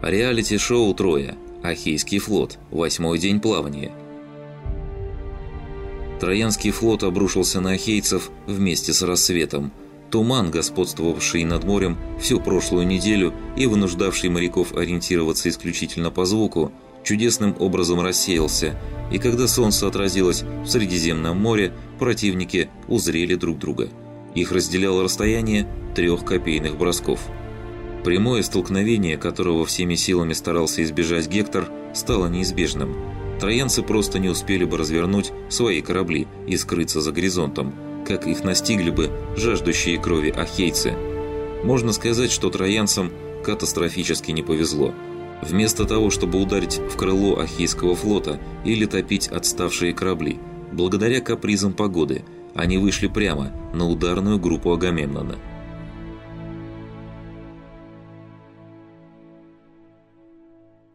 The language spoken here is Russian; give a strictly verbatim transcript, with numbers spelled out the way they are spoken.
Реалити-шоу «Троя». Ахейский флот. Восьмой день плавания. Троянский флот обрушился на ахейцев вместе с рассветом. Туман, господствовавший над морем всю прошлую неделю и вынуждавший моряков ориентироваться исключительно по звуку, чудесным образом рассеялся, и когда солнце отразилось в Средиземном море, противники узрели друг друга. Их разделяло расстояние трех копейных бросков. Прямое столкновение, которого всеми силами старался избежать Гектор, стало неизбежным. Троянцы просто не успели бы развернуть свои корабли и скрыться за горизонтом, как их настигли бы жаждущие крови ахейцы. Можно сказать, что троянцам катастрофически не повезло. Вместо того, чтобы ударить в крыло Ахейского флота или топить отставшие корабли, благодаря капризам погоды, они вышли прямо на ударную группу Агамемнона.